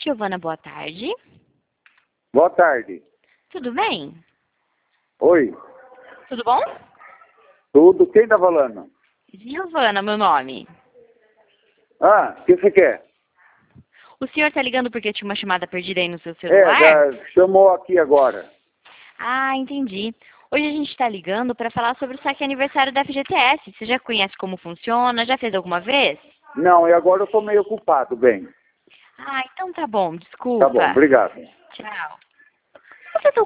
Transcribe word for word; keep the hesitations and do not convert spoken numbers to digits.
Giovana, boa tarde. Boa tarde. Tudo bem? Oi. Tudo bom? Tudo. Quem tá falando? Giovana, meu nome. Ah, o que você quer? O senhor tá ligando porque tinha uma chamada perdida aí no seu É, celular? da- chamou aqui agora. Ah, entendi. Hoje a gente está ligando para falar sobre o saque aniversário da F G T S. Você já conhece como funciona? Já fez alguma vez? Não, e agora eu tô meio ocupado, bem. Ah, então tá bom. Desculpa. Tá bom, obrigado. Tchau. Você tá